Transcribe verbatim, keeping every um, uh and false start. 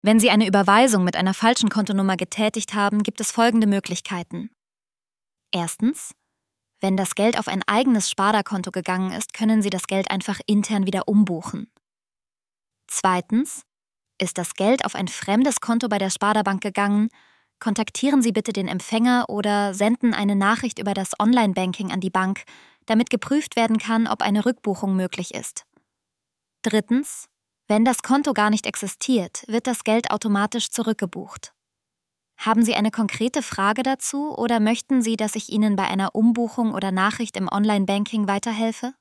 Wenn Sie eine Überweisung mit einer falschen Kontonummer getätigt haben, gibt es folgende Möglichkeiten. Erstens: Wenn das Geld auf ein eigenes Sparda-Konto gegangen ist, können Sie das Geld einfach intern wieder umbuchen. Zweitens: Ist das Geld auf ein fremdes Konto bei der Sparda-Bank gegangen, kontaktieren Sie bitte den Empfänger oder senden eine Nachricht über das Online-Banking an die Bank, damit geprüft werden kann, ob eine Rückbuchung möglich ist. Drittens: Wenn das Konto gar nicht existiert, wird das Geld automatisch zurückgebucht. Haben Sie eine konkrete Frage dazu oder möchten Sie, dass ich Ihnen bei einer Umbuchung oder Nachricht im Online-Banking weiterhelfe?